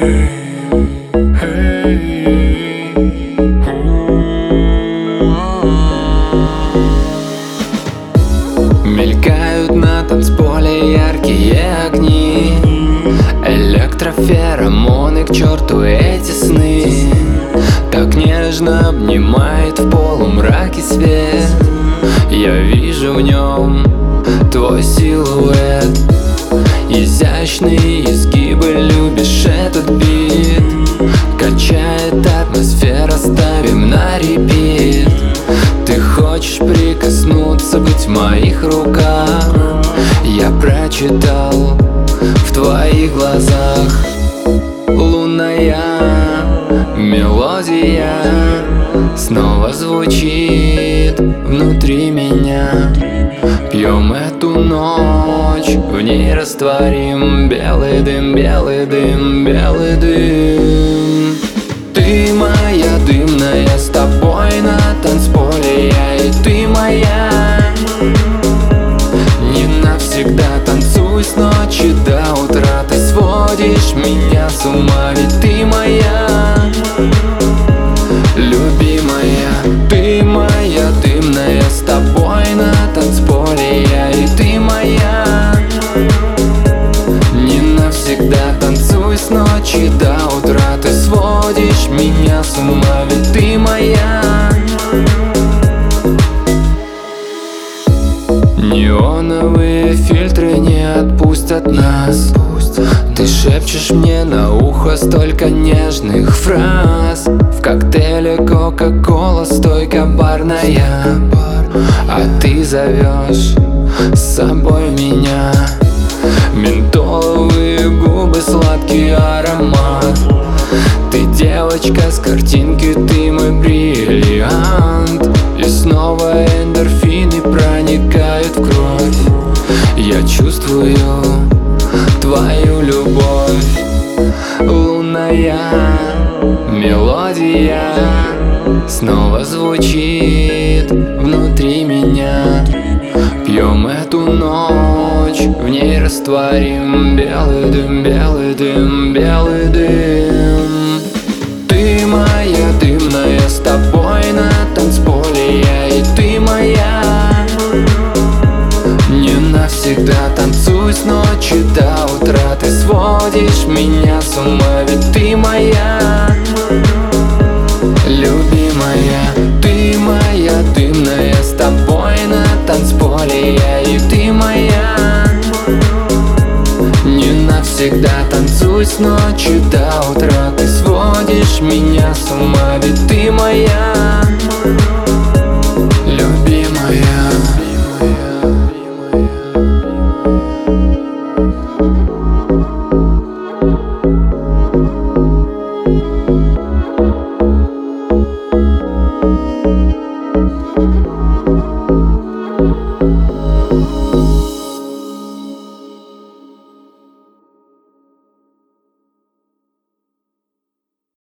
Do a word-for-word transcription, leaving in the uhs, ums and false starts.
Мелькают на танцполе яркие огни, электроферомоны, к черту эти сны. Так нежно обнимает в полумраке свет. Я вижу в нем твой силуэт. Изящные изгибы, любишь этот бит. Качает атмосфера, ставим на репит. Ты хочешь прикоснуться, быть в моих руках. Я прочитал в твоих глазах. Лунная мелодия снова звучит внутри меня. Пьем эту ночь, в ней растворим белый дым, белый дым, белый дым. Ты моя дымная, с тобой на танцполе я, и ты моя. Не навсегда танцуй с ночи до утра. Ты сводишь меня с ума, ведь ты моя любимая. Ты моя дымная, с тобой на танцполе я, и ты моя. Не навсегда танцуй с ночи до утра. Ты сводишь меня с ума, ведь ты моя. Неоновые фильтры не отпустят нас. Ты шепчешь мне на ухо столько нежных фраз. В коктейле кока-кола, стойка барная. А ты зовешь с собой меня. Ментоловые губы, сладкий аромат. Ты девочка с картинки, ты мой бриллиант. И снова эндорфины проникают в кровь. Я чувствую твою любовь. Лунная мелодия снова звучит внутри меня. Пьем эту ночь, в ней растворим белый дым, белый дым, белый дым. Ты моя дымная, с тобой на танцполе я, и ты моя. Не навсегда танцуй с ночи до утра. Ты сводишь меня с ума, ведь ты моя любимая. Ты моя дымная, с тобой на танцполе я, и ты моя. Не навсегда танцуй с ночи до утра. Ты сводишь меня с ума, ведь ты моя.